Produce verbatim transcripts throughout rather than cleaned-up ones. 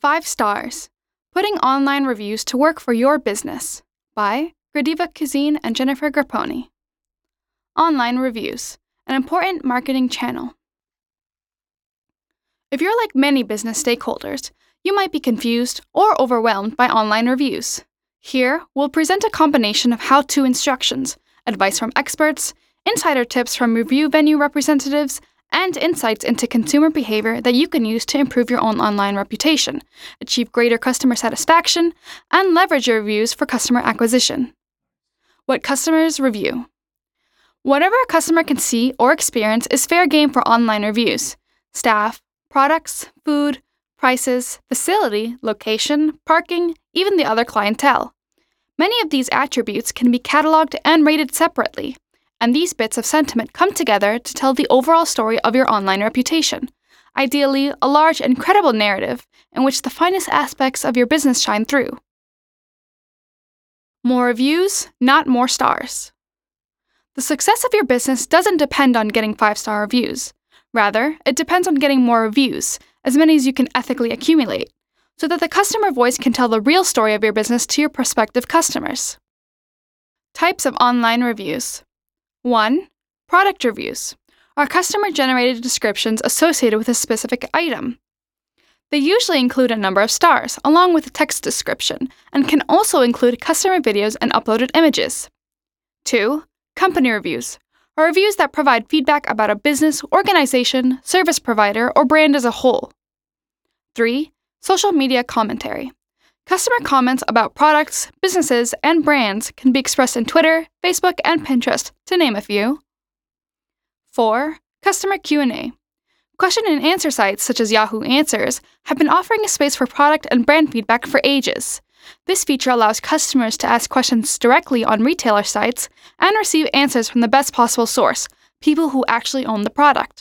Five Stars: Putting Online Reviews to Work for Your Business by Gradiva Kazin and Jennifer Grapponi. Online reviews, an important marketing channel. If you're like many business stakeholders, you might be confused or overwhelmed by online reviews. Here, we'll present a combination of how-to instructions, advice from experts, insider tips from review venue representatives, and insights into consumer behavior that you can use to improve your own online reputation, achieve greater customer satisfaction, and leverage your reviews for customer acquisition. What customers review. Whatever a customer can see or experience is fair game for online reviews. Staff, products, food, prices, facility, location, parking, even the other clientele. Many of these attributes can be cataloged and rated separately, and these bits of sentiment come together to tell the overall story of your online reputation. Ideally, a large and credible narrative in which the finest aspects of your business shine through. More reviews, not more stars. The success of your business doesn't depend on getting five-star reviews. Rather, it depends on getting more reviews, as many as you can ethically accumulate, so that the customer voice can tell the real story of your business to your prospective customers. Types of online reviews. one. Product reviews are customer-generated descriptions associated with a specific item. They usually include a number of stars, along with a text description, and can also include customer videos and uploaded images. two. Company reviews are reviews that provide feedback about a business, organization, service provider, or brand as a whole. three. Social media commentary. Customer comments about products, businesses, and brands can be expressed in Twitter, Facebook, and Pinterest, to name a few. four. Customer Q and A. Question and answer sites such as Yahoo Answers have been offering a space for product and brand feedback for ages. This feature allows customers to ask questions directly on retailer sites and receive answers from the best possible source, people who actually own the product.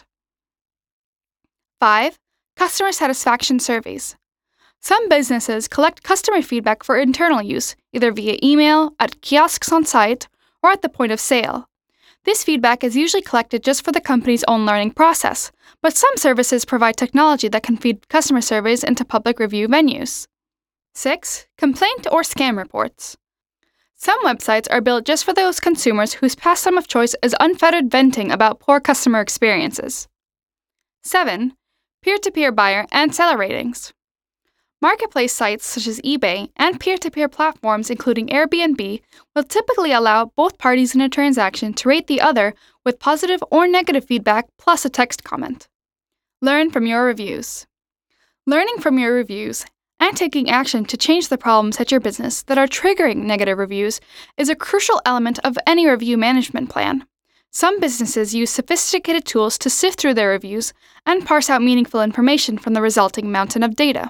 five. Customer satisfaction surveys. Some businesses collect customer feedback for internal use, either via email, at kiosks on site, or at the point of sale. This feedback is usually collected just for the company's own learning process, but some services provide technology that can feed customer surveys into public review venues. six. Complaint or scam reports. Some websites are built just for those consumers whose pastime of choice is unfettered venting about poor customer experiences. seven. Peer-to-peer buyer and seller ratings. Marketplace sites such as eBay and peer-to-peer platforms including Airbnb will typically allow both parties in a transaction to rate the other with positive or negative feedback plus a text comment. Learn from your reviews. Learning from your reviews and taking action to change the problems at your business that are triggering negative reviews is a crucial element of any review management plan. Some businesses use sophisticated tools to sift through their reviews and parse out meaningful information from the resulting mountain of data.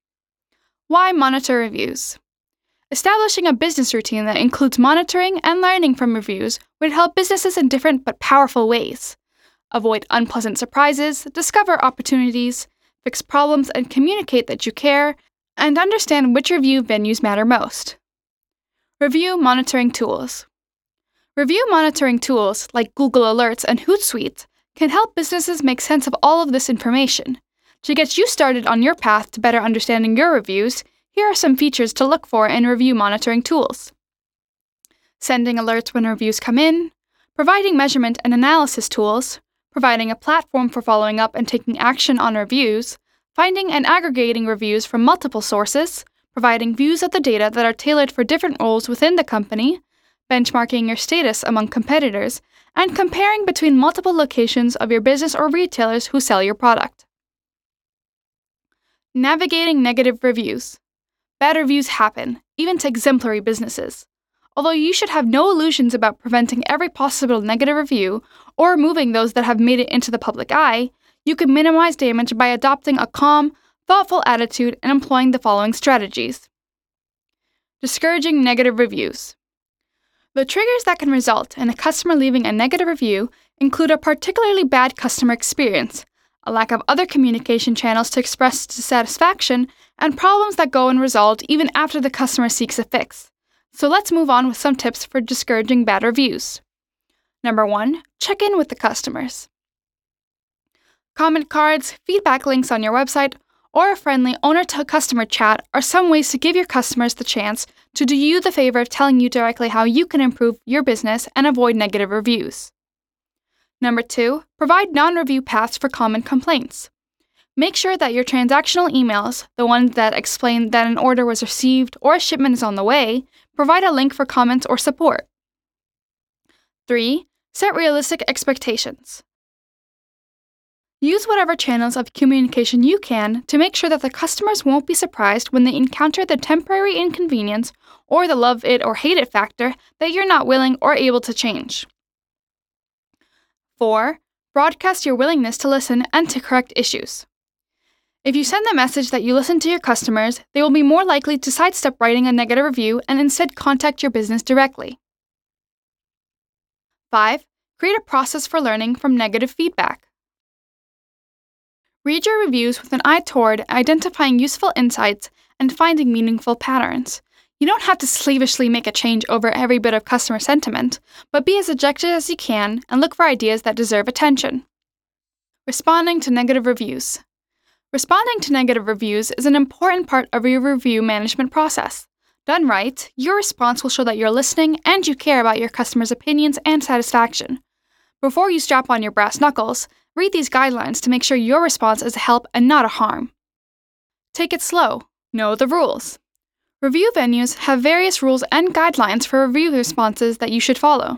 Why monitor reviews? Establishing a business routine that includes monitoring and learning from reviews would help businesses in different but powerful ways. Avoid unpleasant surprises, discover opportunities, fix problems and communicate that you care, and understand which review venues matter most. Review monitoring tools. Review monitoring tools like Google Alerts and Hootsuite can help businesses make sense of all of this information. To get you started on your path to better understanding your reviews, here are some features to look for in review monitoring tools. Sending alerts when reviews come in, providing measurement and analysis tools, providing a platform for following up and taking action on reviews, finding and aggregating reviews from multiple sources, providing views of the data that are tailored for different roles within the company, benchmarking your status among competitors, and comparing between multiple locations of your business or retailers who sell your product. Navigating negative reviews. Bad reviews happen, even to exemplary businesses. Although you should have no illusions about preventing every possible negative review or removing those that have made it into the public eye, you can minimize damage by adopting a calm, thoughtful attitude and employing the following strategies. Discouraging negative reviews. The triggers that can result in a customer leaving a negative review include a particularly bad customer experience, a lack of other communication channels to express dissatisfaction, and problems that go unresolved even after the customer seeks a fix. So let's move on with some tips for discouraging bad reviews. Number one, check in with the customers. Comment cards, feedback links on your website, or a friendly owner-to-customer chat are some ways to give your customers the chance to do you the favor of telling you directly how you can improve your business and avoid negative reviews. Number two, provide non-review paths for common complaints. Make sure that your transactional emails, the ones that explain that an order was received or a shipment is on the way, provide a link for comments or support. Three, set realistic expectations. Use whatever channels of communication you can to make sure that the customers won't be surprised when they encounter the temporary inconvenience or the love it or hate it factor that you're not willing or able to change. Four, broadcast your willingness to listen and to correct issues. If you send the message that you listen to your customers, they will be more likely to sidestep writing a negative review and instead contact your business directly. Five, create a process for learning from negative feedback. Read your reviews with an eye toward identifying useful insights and finding meaningful patterns. You don't have to slavishly make a change over every bit of customer sentiment, but be as objective as you can and look for ideas that deserve attention. Responding to negative reviews. Responding to negative reviews is an important part of your review management process. Done right, your response will show that you're listening and you care about your customers' opinions and satisfaction. Before you strap on your brass knuckles, read these guidelines to make sure your response is a help and not a harm. Take it slow. Know the rules. Review venues have various rules and guidelines for review responses that you should follow.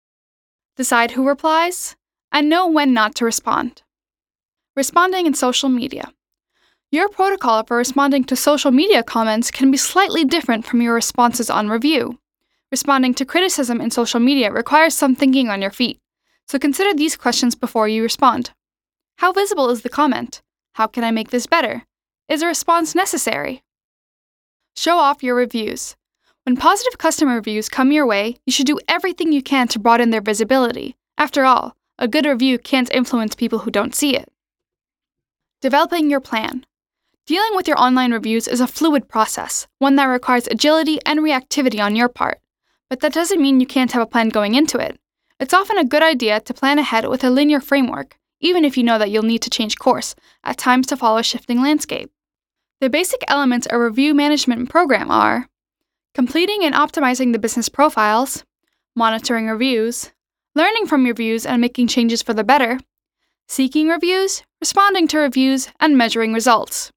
Decide who replies, and know when not to respond. Responding in social media. Your protocol for responding to social media comments can be slightly different from your responses on review. Responding to criticism in social media requires some thinking on your feet, so consider these questions before you respond. How visible is the comment? How can I make this better? Is a response necessary? Show off your reviews. When positive customer reviews come your way, you should do everything you can to broaden their visibility. After all, a good review can't influence people who don't see it. Developing your plan. Dealing with your online reviews is a fluid process, one that requires agility and reactivity on your part. But that doesn't mean you can't have a plan going into it. It's often a good idea to plan ahead with a linear framework, even if you know that you'll need to change course, at times to follow a shifting landscape. The basic elements of a review management program are completing and optimizing the business profiles, monitoring reviews, learning from reviews and making changes for the better, seeking reviews, responding to reviews, and measuring results.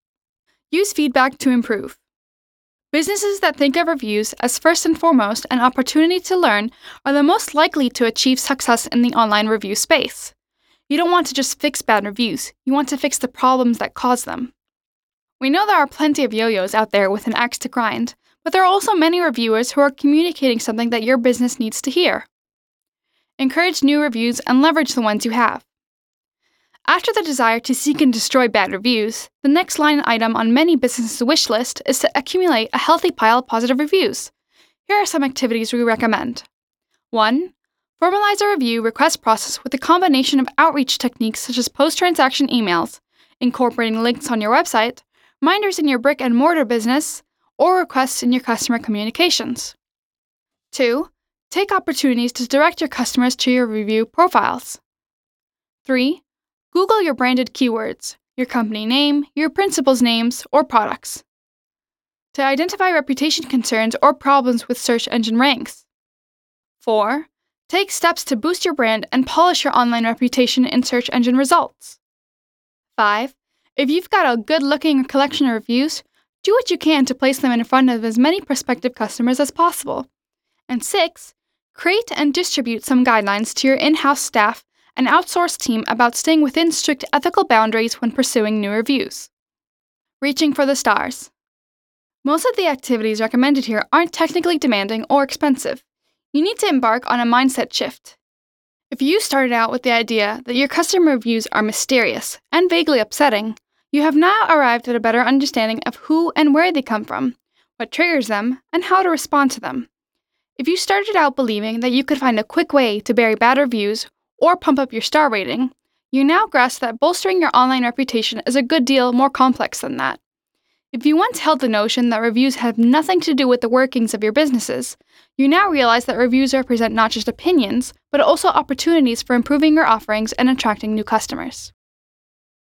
Use feedback to improve. Businesses that think of reviews as first and foremost an opportunity to learn are the most likely to achieve success in the online review space. You don't want to just fix bad reviews, you want to fix the problems that cause them. We know there are plenty of yo-yos out there with an axe to grind, but there are also many reviewers who are communicating something that your business needs to hear. Encourage new reviews and leverage the ones you have. After the desire to seek and destroy bad reviews, the next line item on many businesses' wish list is to accumulate a healthy pile of positive reviews. Here are some activities we recommend. one. Formalize a review request process with a combination of outreach techniques such as post-transaction emails, incorporating links on your website, reminders in your brick-and-mortar business, or requests in your customer communications. two. Take opportunities to direct your customers to your review profiles. three. Google your branded keywords, your company name, your principals' names, or products, to identify reputation concerns or problems with search engine ranks. four. Take steps to boost your brand and polish your online reputation in search engine results. five. If you've got a good-looking collection of reviews, do what you can to place them in front of as many prospective customers as possible. And six. Create and distribute some guidelines to your in-house staff and outsourced team about staying within strict ethical boundaries when pursuing new reviews. Reaching for the stars. Most of the activities recommended here aren't technically demanding or expensive. You need to embark on a mindset shift. If you started out with the idea that your customer reviews are mysterious and vaguely upsetting, you have now arrived at a better understanding of who and where they come from, what triggers them, and how to respond to them. If you started out believing that you could find a quick way to bury bad reviews or pump up your star rating, you now grasp that bolstering your online reputation is a good deal more complex than that. If you once held the notion that reviews have nothing to do with the workings of your businesses, you now realize that reviews represent not just opinions, but also opportunities for improving your offerings and attracting new customers.